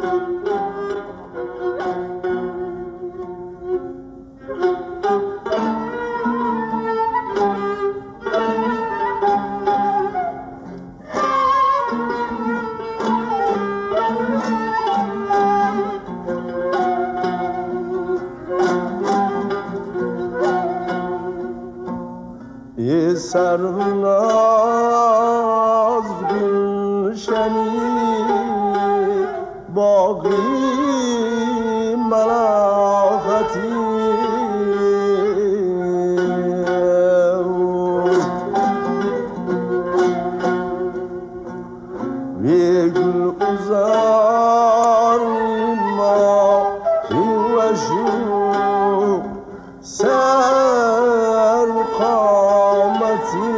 سرناز گلشنی باقی ملاحتی وی گل ازار ما وشو سر قامتی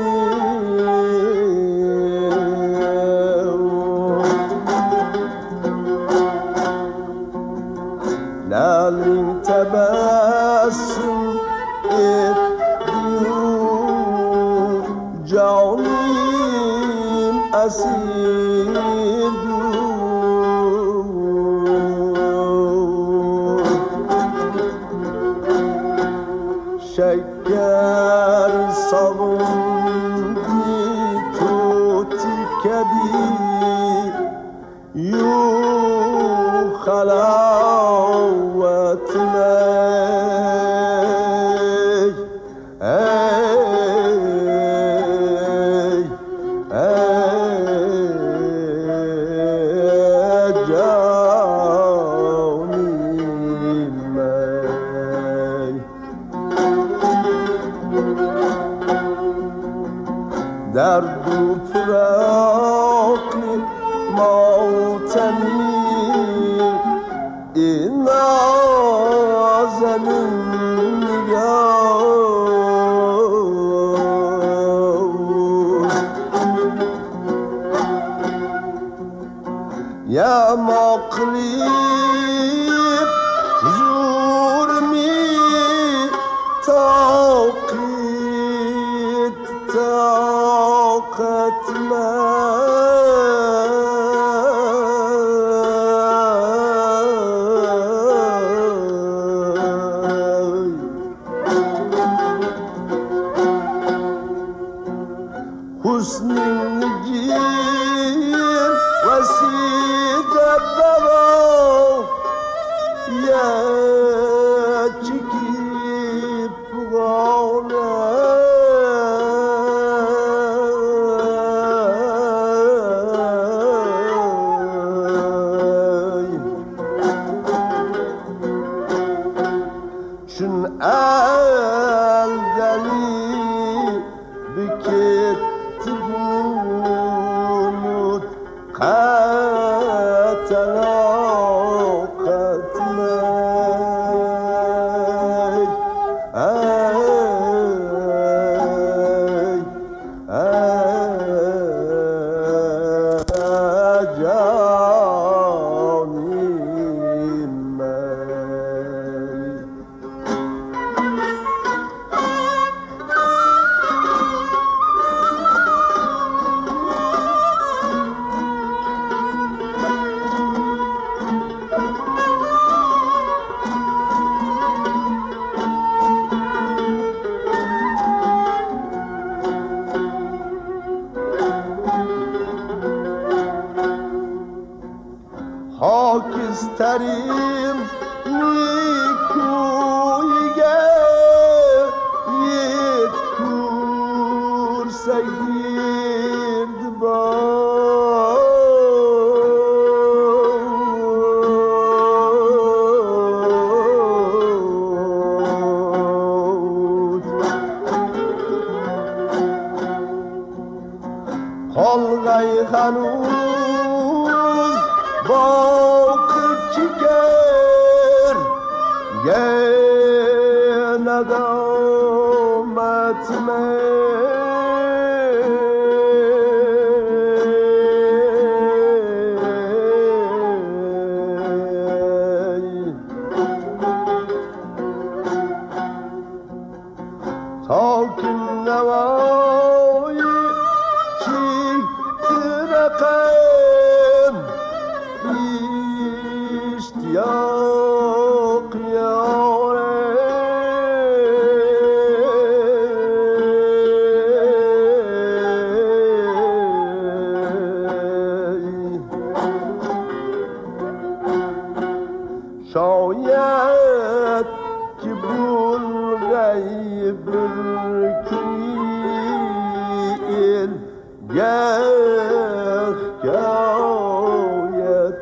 لالین تبسم ادیو جانیم اسیر شکر ساوندی توتی کبی یو خلاوت در دو فراق ماتمی این نازنین نگاه یا مقلیب زور می تاقید طاقت حسن نگیر وسید بابا یا چکی پغانه چون الدلی بکت بود قتلا خاکستریم نیکویگه یک کور سگیرد باد خلقی خنوز با چیگر اشتیاق یاره شاید که بلغی برکیل گه کایت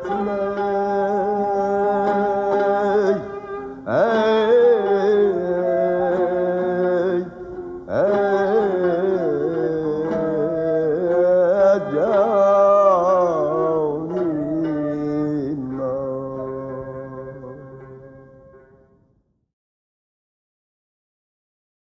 لی